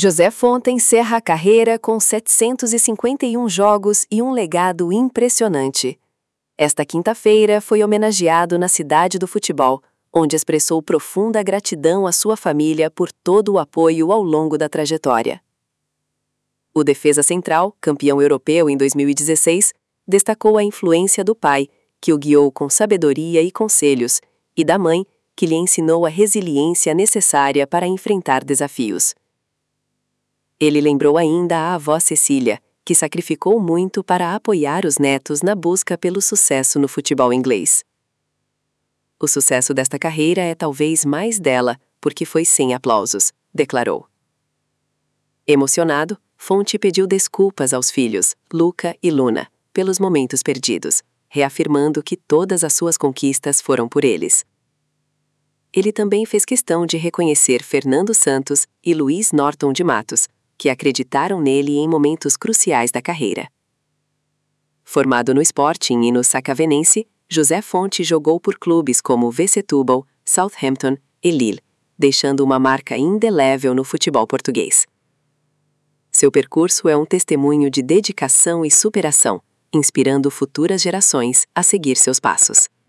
José Fonte encerra a carreira com 751 jogos e um legado impressionante. Esta quinta-feira foi homenageado na cidade do futebol, onde expressou profunda gratidão à sua família por todo o apoio ao longo da trajetória. O defesa central, campeão europeu em 2016, destacou a influência do pai, que o guiou com sabedoria e conselhos, e da mãe, que lhe ensinou a resiliência necessária para enfrentar desafios. Ele lembrou ainda a avó Cecília, que sacrificou muito para apoiar os netos na busca pelo sucesso no futebol inglês. O sucesso desta carreira é talvez mais dela, porque foi sem aplausos, declarou. Emocionado, Fonte pediu desculpas aos filhos, Luca e Luna, pelos momentos perdidos, reafirmando que todas as suas conquistas foram por eles. Ele também fez questão de reconhecer Fernando Santos e Luiz Norton de Matos, que acreditaram nele em momentos cruciais da carreira. Formado no Sporting e no Sacavenense, José Fonte jogou por clubes como VC Setúbal, Southampton e Lille, deixando uma marca indelével no futebol português. Seu percurso é um testemunho de dedicação e superação, inspirando futuras gerações a seguir seus passos.